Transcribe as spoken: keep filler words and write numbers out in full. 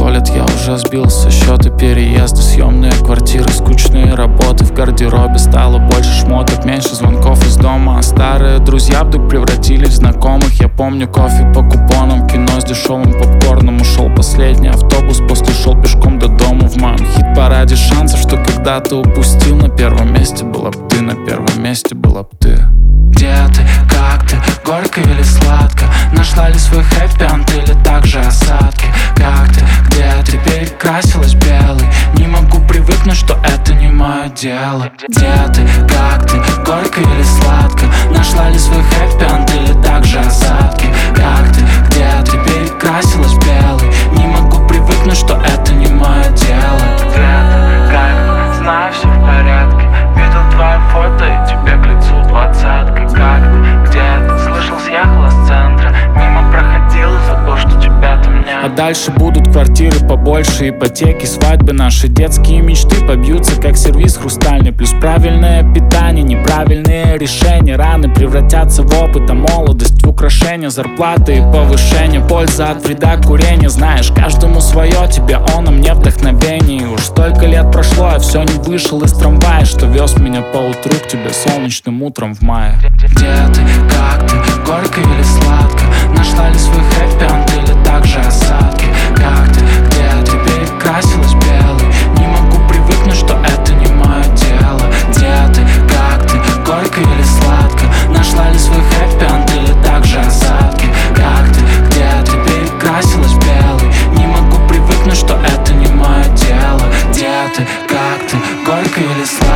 Сто лет я уже сбил со счета переезды, съемные квартиры, скучные работы. В гардеробе стало больше шмоток, меньше звонков из дома. А старые друзья вдруг превратились в знакомых. Я помню кофе по купонам, кино с дешевым попкорном. Ушел последний автобус, после шел пешком до дома. В моем хит-параде шансов, что когда-то упустил. На первом месте была б ты, на первом месте была б ты. Где ты, как ты, горько или сладко? Нашла ли свой хэппи-энд или также осадки? Как ты, где ты, перекрасилась белый? Не могу привыкнуть, что это не мое дело. Где ты, как ты, горько или сладко? Нашла ли свой хэппи-энд или также осадки? Как ты, где ты, перекрасилась белый? Не могу привыкнуть, что это не мое дело. Где ты, как ты, знаю, все в порядке. Видел твое фото и тебе к лицу двадцатка. Как ты, где ты, слышал, съехала с центра. Мимо проходила, забыл, что тебя там нет. А дальше будут квартиры побольше, ипотеки, свадьбы. Наши детские мечты побьются, как сервиз хрустальный. Плюс правильное питание, неправильные решения. Раны превратятся в опыт, а молодость в украшения. Зарплаты и повышение, польза от вреда курения. Знаешь, каждому свое, тебе он, а мне вдохновение. Уж столько лет прошло, я все не вышел из трамвая, что вез меня по утру к тебе солнечным утром в мае. Где ты, как ты, горько или сладко? Нашла ли свой хэппи-энд или также осадки? Как ты, где ты, перекрасилась белый? Не могу привыкнуть, что это не мое дело. Где ты, как ты, горько или сладко? Нашла ли свой хэппи-энд или также осадки? Как ты, где ты, перекрасилась белый? Не могу привыкнуть, что это не мое дело. Где ты, как ты, горько или сладко?